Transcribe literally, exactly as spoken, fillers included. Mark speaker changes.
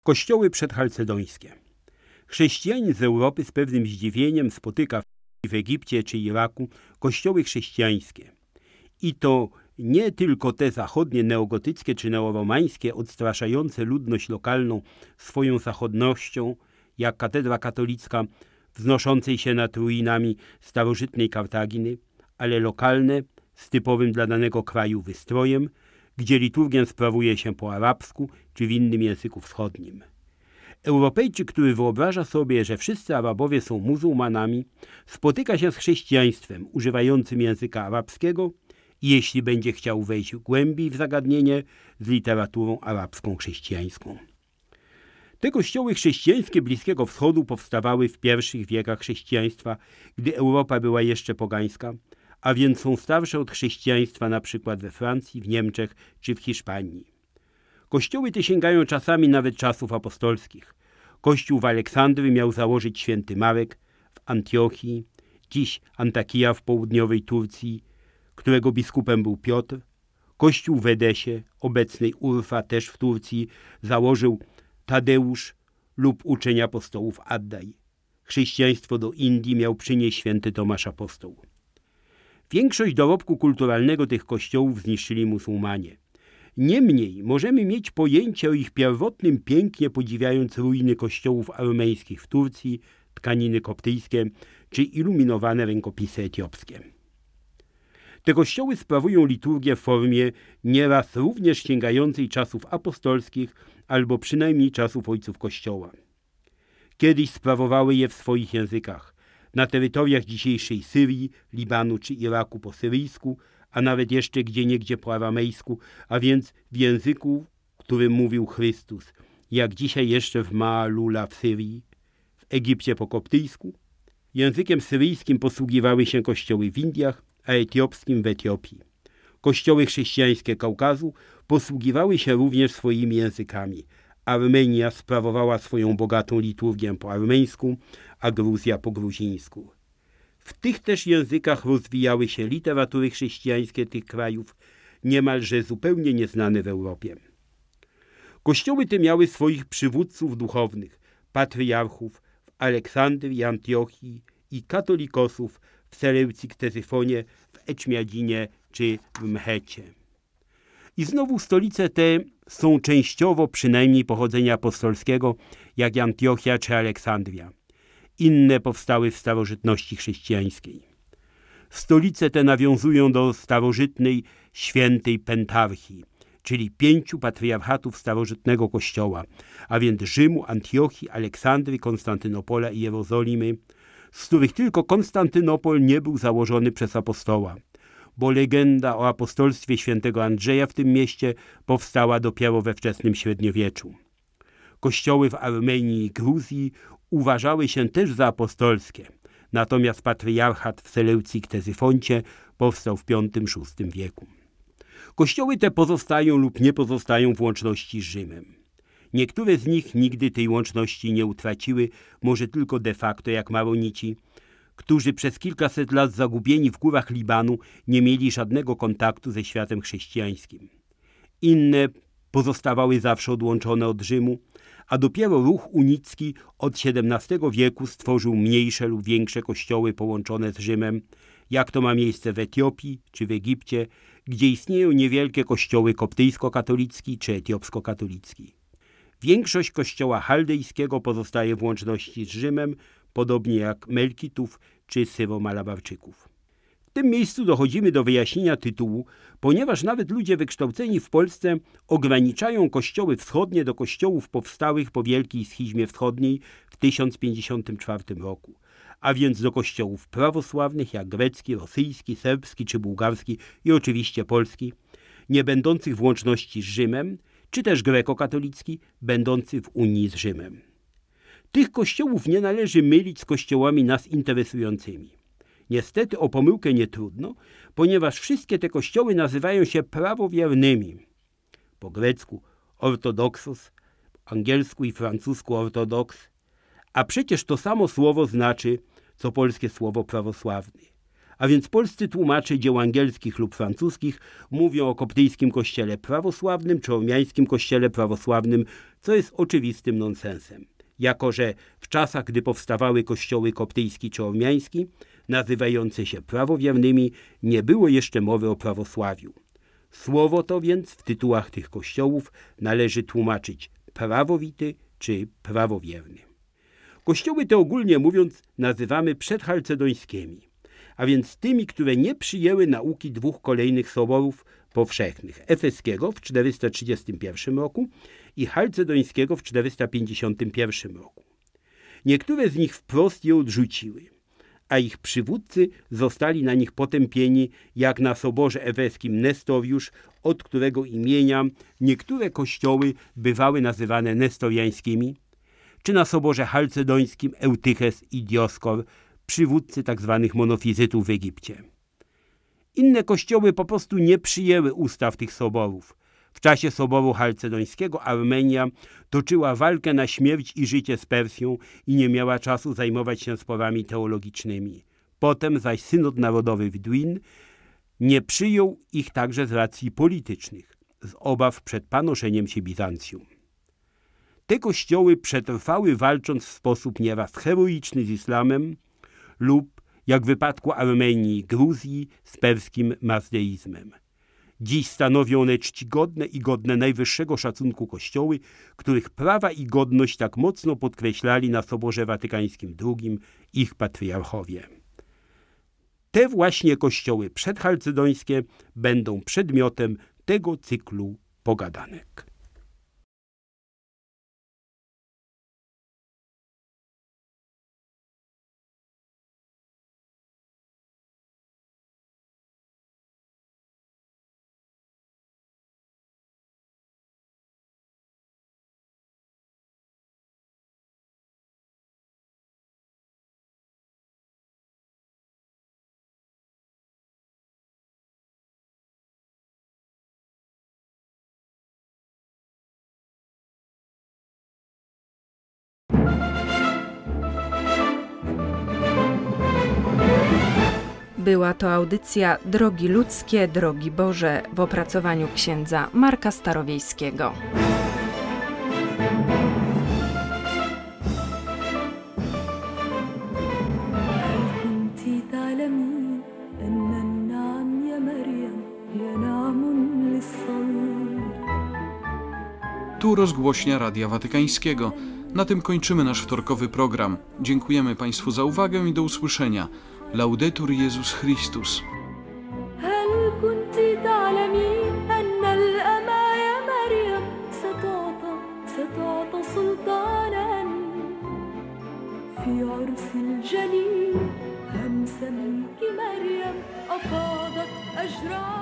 Speaker 1: Kościoły przedchalcedońskie. Chrześcijanin z Europy z pewnym zdziwieniem spotyka w Egipcie czy Iraku kościoły chrześcijańskie. I to nie tylko te zachodnie, neogotyckie czy neoromańskie, odstraszające ludność lokalną swoją zachodnością, jak katedra katolicka wznoszącej się nad ruinami starożytnej Kartaginy, ale lokalne, z typowym dla danego kraju wystrojem, gdzie liturgię sprawuje się po arabsku czy w innym języku wschodnim. Europejczyk, który wyobraża sobie, że wszyscy Arabowie są muzułmanami, spotyka się z chrześcijaństwem używającym języka arabskiego i jeśli będzie chciał wejść głębiej w zagadnienie, z literaturą arabską chrześcijańską. Te kościoły chrześcijańskie Bliskiego Wschodu powstawały w pierwszych wiekach chrześcijaństwa, gdy Europa była jeszcze pogańska, a więc są starsze od chrześcijaństwa na przykład we Francji, w Niemczech czy w Hiszpanii. Kościoły te sięgają czasami nawet czasów apostolskich. Kościół w Aleksandrii miał założyć święty Marek, w Antiochii, dziś Antakija w południowej Turcji, którego biskupem był Piotr. Kościół w Edesie, obecnej Urfa, też w Turcji, założył Tadeusz lub uczeń apostołów Addaj. Chrześcijaństwo do Indii miał przynieść święty Tomasz Apostoł. Większość dorobku kulturalnego tych kościołów zniszczyli muzułmanie. Niemniej możemy mieć pojęcie o ich pierwotnym pięknie, podziwiając ruiny kościołów armeńskich w Turcji, tkaniny koptyjskie czy iluminowane rękopisy etiopskie. Te kościoły sprawują liturgię w formie nieraz również sięgającej czasów apostolskich albo przynajmniej czasów ojców Kościoła. Kiedyś sprawowały je w swoich językach. Na terytoriach dzisiejszej Syrii, Libanu czy Iraku po syryjsku, a nawet jeszcze gdzieniegdzie po aramejsku, a więc w języku, którym mówił Chrystus, jak dzisiaj jeszcze w Maalula w Syrii, w Egipcie po koptyjsku. Językiem syryjskim posługiwały się kościoły w Indiach, a etiopskim w Etiopii. Kościoły chrześcijańskie Kaukazu posługiwały się również swoimi językami. Armenia sprawowała swoją bogatą liturgię po armeńsku, a Gruzja po gruzińsku. W tych też językach rozwijały się literatury chrześcijańskie tych krajów, niemalże zupełnie nieznane w Europie. Kościoły te miały swoich przywódców duchownych, patriarchów w Aleksandrii, Antiochii i katolikosów w Seleucji, Ktezyfonie, w Eczmiadzinie czy w Mechecie. I znowu stolice te są częściowo przynajmniej pochodzenia apostolskiego, jak Antiochia czy Aleksandria. Inne powstały w starożytności chrześcijańskiej. Stolice te nawiązują do starożytnej świętej pentarchii, czyli pięciu patriarchatów starożytnego Kościoła, a więc Rzymu, Antiochii, Aleksandrii, Konstantynopola i Jerozolimy, z których tylko Konstantynopol nie był założony przez apostoła, bo legenda o apostolstwie świętego Andrzeja w tym mieście powstała dopiero we wczesnym średniowieczu. Kościoły w Armenii i Gruzji uważały się też za apostolskie, natomiast patriarchat w Seleucji Ktezyfoncie powstał w piątym-szóstym wieku. Kościoły te pozostają lub nie pozostają w łączności z Rzymem. Niektóre z nich nigdy tej łączności nie utraciły, może tylko de facto jak Maronici, którzy przez kilkaset lat zagubieni w górach Libanu nie mieli żadnego kontaktu ze światem chrześcijańskim. Inne pozostawały zawsze odłączone od Rzymu, a dopiero ruch unicki od siedemnastego wieku stworzył mniejsze lub większe kościoły połączone z Rzymem, jak to ma miejsce w Etiopii czy w Egipcie, gdzie istnieją niewielkie kościoły koptyjsko-katolicki czy etiopsko-katolicki. Większość kościoła chaldejskiego pozostaje w łączności z Rzymem, podobnie jak Melkitów czy Syro-Malabarczyków. W tym miejscu dochodzimy do wyjaśnienia tytułu, ponieważ nawet ludzie wykształceni w Polsce ograniczają kościoły wschodnie do kościołów powstałych po Wielkiej Schizmie Wschodniej w tysiąc pięćdziesiątym czwartym roku, a więc do kościołów prawosławnych jak grecki, rosyjski, serbski czy bułgarski i oczywiście polski, nie będących w łączności z Rzymem, czy też grekokatolicki, będący w unii z Rzymem. Tych kościołów nie należy mylić z kościołami nas interesującymi. Niestety o pomyłkę nie trudno, ponieważ wszystkie te kościoły nazywają się prawowiernymi. Po grecku ortodoksos, po angielsku i francusku ortodoks, a przecież to samo słowo znaczy, co polskie słowo prawosławny. A więc polscy tłumacze dzieł angielskich lub francuskich mówią o koptyjskim kościele prawosławnym czy ormiańskim kościele prawosławnym, co jest oczywistym nonsensem, jako że w czasach, gdy powstawały kościoły koptyjski czy ormiański, nazywające się prawowiernymi, nie było jeszcze mowy o prawosławiu. Słowo to więc w tytułach tych kościołów należy tłumaczyć prawowity czy prawowierny. Kościoły te ogólnie mówiąc nazywamy przedchalcedońskimi, a więc tymi, które nie przyjęły nauki dwóch kolejnych soborów powszechnych, efeskiego w czterysta trzydziestym pierwszym roku i chalcedońskiego w czterysta pięćdziesiątym pierwszym roku. Niektóre z nich wprost je odrzuciły, a ich przywódcy zostali na nich potępieni, jak na soborze efeskim Nestoriusz, od którego imienia niektóre kościoły bywały nazywane nestoriańskimi, czy na soborze chalcedońskim Eutyches i Dioskor, przywódcy tzw. monofizytów w Egipcie. Inne kościoły po prostu nie przyjęły ustaw tych soborów. W czasie soboru chalcedońskiego Armenia toczyła walkę na śmierć i życie z Persją i nie miała czasu zajmować się sporami teologicznymi. Potem zaś synod narodowy w Dwin nie przyjął ich także z racji politycznych, z obaw przed panoszeniem się Bizancjum. Te kościoły przetrwały, walcząc w sposób nieraz heroiczny z islamem lub, jak w wypadku Armenii i Gruzji, z perskim mazdeizmem. Dziś stanowią one czcigodne i godne najwyższego szacunku kościoły, których prawa i godność tak mocno podkreślali na Soborze Watykańskim drugim ich patriarchowie. Te właśnie kościoły przedchalcedońskie będą przedmiotem tego cyklu pogadanek.
Speaker 2: Była to audycja Drogi ludzkie, drogi Boże w opracowaniu księdza Marka Starowiejskiego.
Speaker 3: Tu rozgłośnia Radia Watykańskiego. Na tym kończymy nasz wtorkowy program. Dziękujemy Państwu za uwagę i do usłyszenia. Laudetur Jezus Chrystus.
Speaker 4: هل كنت تعلمين أن الأمايا مريم ستعطى ستعطى سلطانا في عرس الجليل همس منك مريم أفاضت أجرار